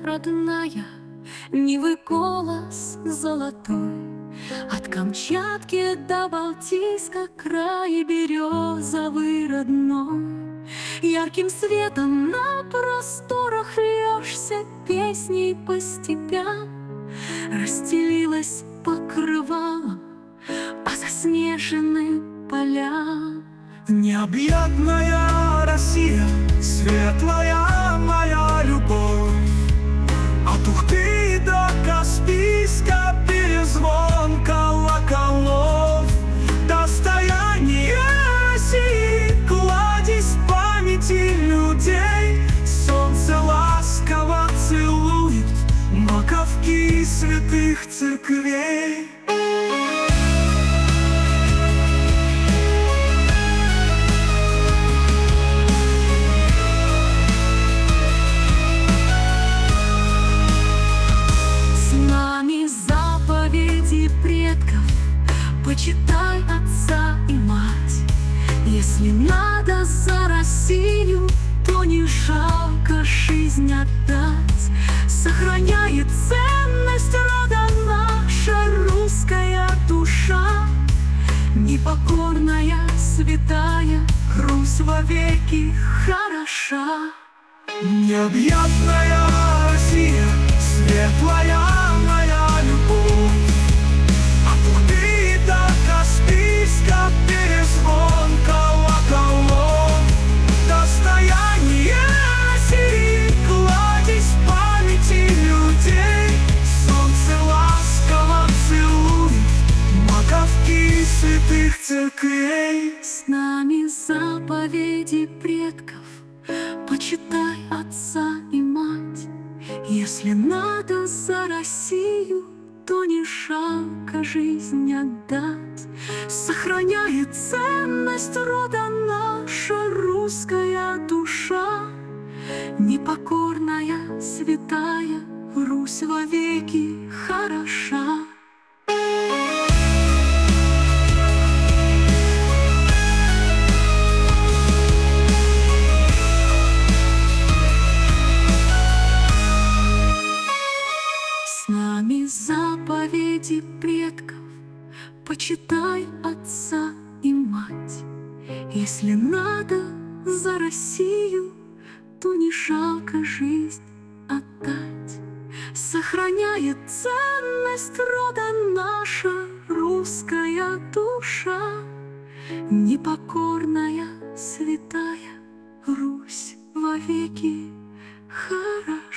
родная, Невы голос золотой. От Камчатки до Балтийска край березовый родной. Ярким светом на просторах льешься песней по степям. Расстелилась покрывалом по заснеженным полям. Необъятная Россия, светлая моя любовь, от Ухты до Каспийска перезвон колоколов. Достояние России, кладезь памяти людей. Солнце ласково целует маковки святых церквей. Предков почитай отца и мать. Если надо за Россию, то не жалко жизнь отдать. Сохраняет ценность рода наша русская душа. Непокорная, святая Русь вовеки хороша. Необъятная Россия, светлая моя любовь, Каспийска перезвон колоколов. Достояние России, кладезь памяти людей. Солнце ласково целует маковки святых церквей. С нами заповеди предков, почитай отца и мать. Если надо за Россию, то не жалко жизнь отдать. Сохраняет ценность рода наша русская душа. Непокорная, святая Русь вовеки хороша. С нами заповеди предков, почитай отца и мать. Если надо за Россию, то не жалко жизнь отдать. Сохраняет ценность рода наша русская душа. Непокорная, святая Русь вовеки хороша.